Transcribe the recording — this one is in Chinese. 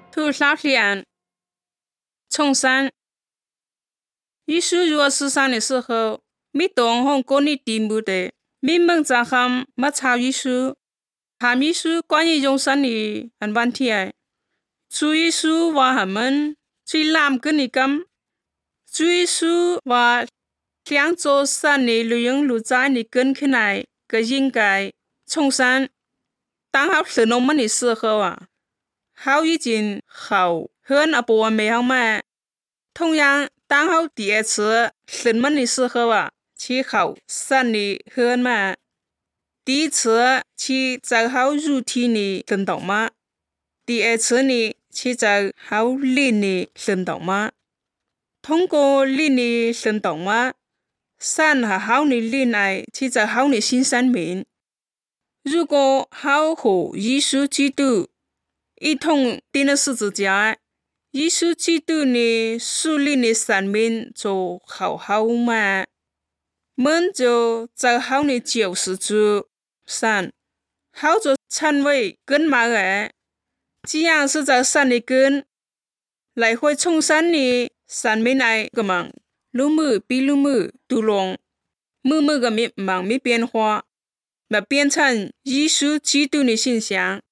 吐老脸冲山。耶稣入世上的时候，没懂和过你地目的，没蒙着他没抄耶稣，他耶稣关于永生的问题。主耶稣话他们最难跟你讲，主耶稣话想做神的女人路在你跟起来个应该冲山。当好神农们的时候好已经好很不美好嘛。同样，当好第二次神们的时候去好神的很嘛。第一次去做好肉体的行动嘛，第二次呢去做好灵的行动嘛。通过灵的行动嘛，神和好的灵爱去做好的新生命。如果好和耶稣基督一同钉了十字架，耶稣基督的属灵的生命就好好嘛，们就做好的救世主神，好就成为根嘛的。这样是在神的根来会重生的生命来个嘛，路姆比路姆杜龙，木个没变化，那变成耶稣基督的形象。